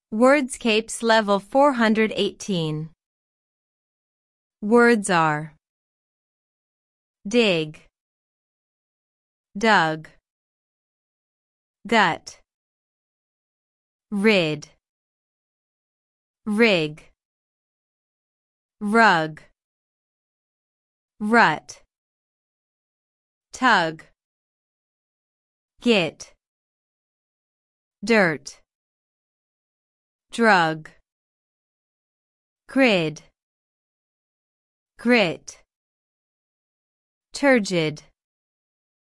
Wordscapes Level 418. Words are dig, dug, gut, rid, rig, rug, rut, tug, git, dirt, drug, grid, grit, turgid.